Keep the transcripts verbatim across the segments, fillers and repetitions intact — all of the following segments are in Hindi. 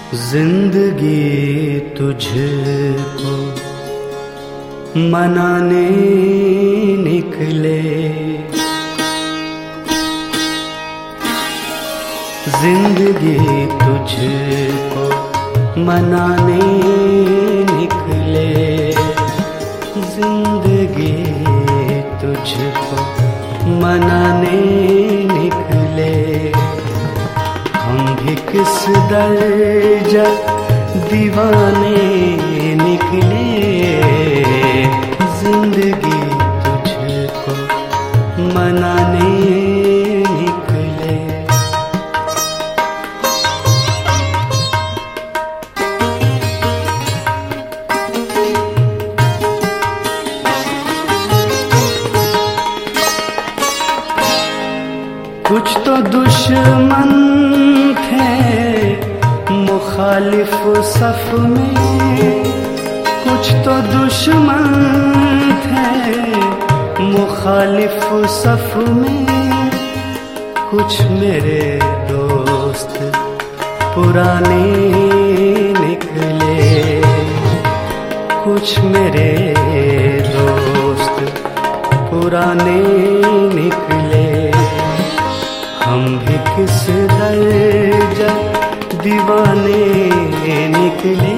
जिंदगी तुझको मनाने निकले, जिंदगी तुझको मनाने निकले, जिंदगी तुझको मनाने निकले। हम भी किस दर्जा दीवाने निकले, जिंदगी तुझको मनाने निकले। कुछ तो दुश्मन थे मुखालिफ सफ में, कुछ तो दुश्मन थे मुखालिफ सफ में, कुछ मेरे दोस्त पुराने निकले, कुछ मेरे दोस्त पुराने निकले। हम भी किस दर्जा दीवाने निकले,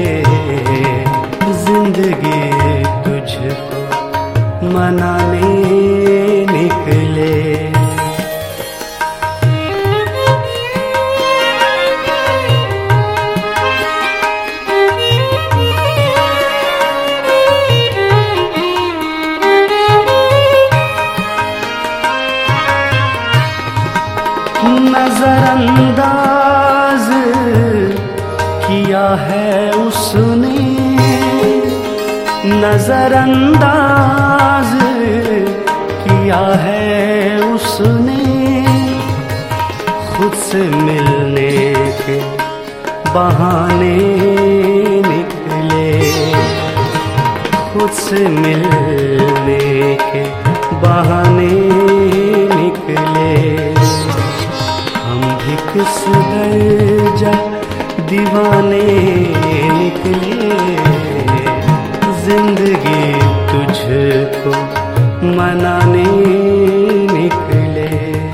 जिंदगी तुझको मनाने निकले। नजरअंदाज किया है उसने, नजरअंदाज किया है उसने, खुद से मिलने के बहाने निकले, खुद से मिलने के बहाने निकले। किस दर्जा दीवाने निकले, जिंदगी तुझको मनाने निकले।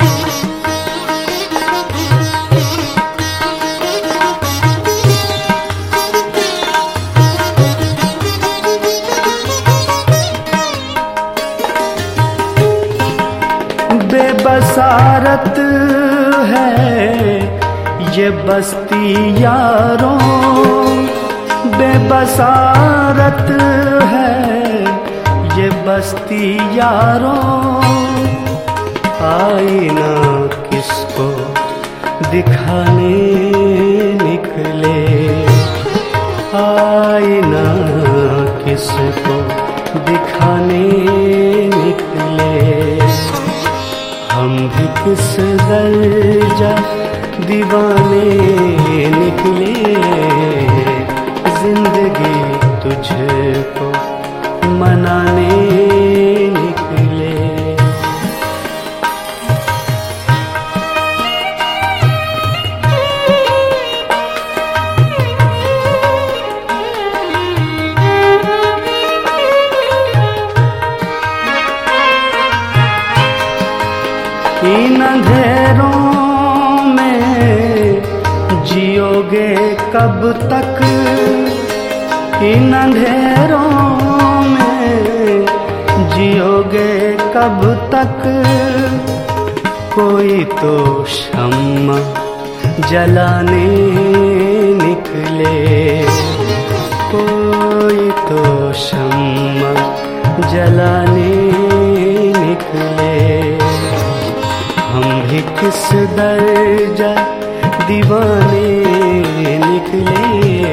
बेबसारत है ये बस्ती यारों, बेबसारत है ये बस्ती यारों, आईना किसको दिखाने निकले, आईना किसको दिखाने निकले। हम भी किस दर्जा दीवाने निकले, जिंदगी तुझको मनाने निकले। इन अंधेरों जियोगे कब तक, इन अंधेरों में जियोगे कब तक, कोई तो शम्मा जलाने निकले, कोई तो शम्मा जलाने निकले। हम भी किस दर्जा दीवाने निकले,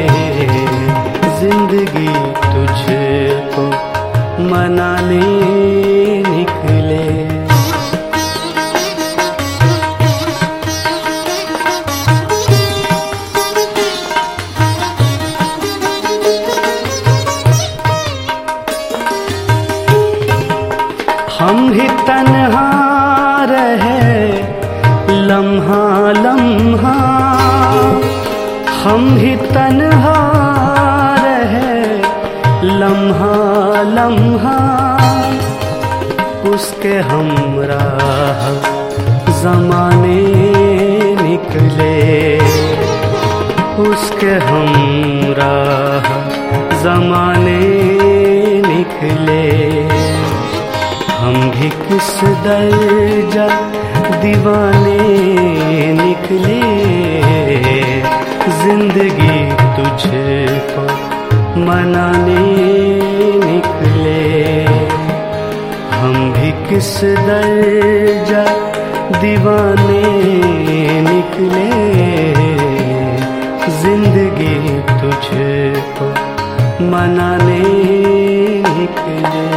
जिंदगी तुझको मनाने निकले। हम ही तन्हा रहे लम्हा लम्हा, हम ही तन्हा रहे लम्हा लम्हा, उसके हमराह ज़माने निकले, उसके हमराह ज़माने निकले। हम भी किस दर्जा दीवाने निकले, जिंदगी तुझको मनाने निकले। हम भी किस दर्जा दीवाने निकले, जिंदगी तुझको मनाने निकले।